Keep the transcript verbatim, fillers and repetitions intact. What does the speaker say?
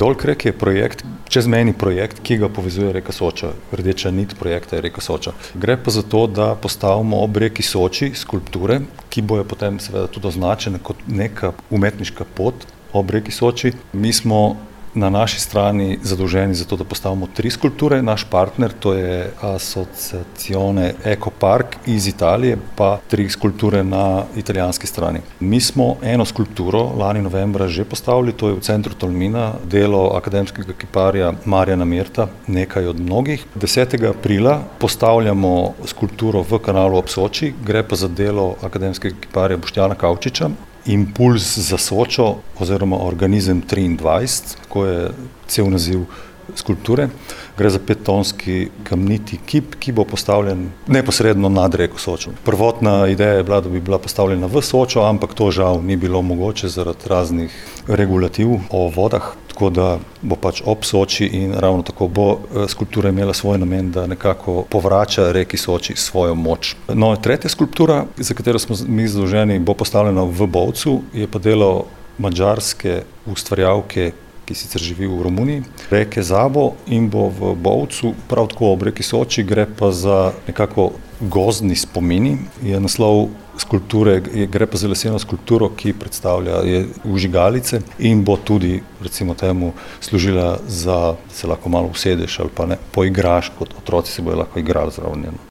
Dolkrek je projekt, čezmejni projekt, ki ga povezuje reka Soča. Rdeča nit projekta je reka Soča. Gre pa za to, da postavimo ob reki Soči skulpture, ki bojo potem seveda tudi označene kot neka umetniška pot ob reki Soči. Mi smo na naši strani zadolženi za to, da postavimo tri skulpture. Naš partner, to je Associazione Eco Park iz Italije, pa tri skulpture na italijanski strani. Mi smo eno skulpturo lani novembra že postavili, to je v centru Tolmina, delo akademskega kiparja Marjana Mirta, nekaj od mnogih. desetega aprila postavljamo skulpturo v kanalu ob Soči, gre pa za delo akademskega kiparja Boštjana Kavčiča. Impuls za Sočo oziroma Organizem triindvajset, tako je cel naziv skulpture. Gre za pettonski kamniti kip, ki bo postavljen neposredno nad reko Sočo. Prvotna ideja je bila, da bi bila postavljena v Sočo, ampak to žal ni bilo mogoče zaradi raznih regulativ o vodah, tako da bo pač ob Soči in ravno tako bo skulptura imela svoj namen, da nekako povrača reki Soči svojo moč. No, tretja skulptura, za katero smo mi zadolženi, bo postavljena v Bovcu, je pa delo madžarske ustvarjalke, ki sicer živi v Romuniji, reke Zabo, in bo v Bovcu, prav tako ob reki Soči. Gre pa za nekako gozdni spomini. Je naslov skulpture, gre pa za leseno skulpturo, ki predstavlja je vžigalice in bo tudi, recimo temu, služila za, da se lahko malo usedeš ali pa ne, poigraš, kot otroci se bojo lahko igrali zraven nje.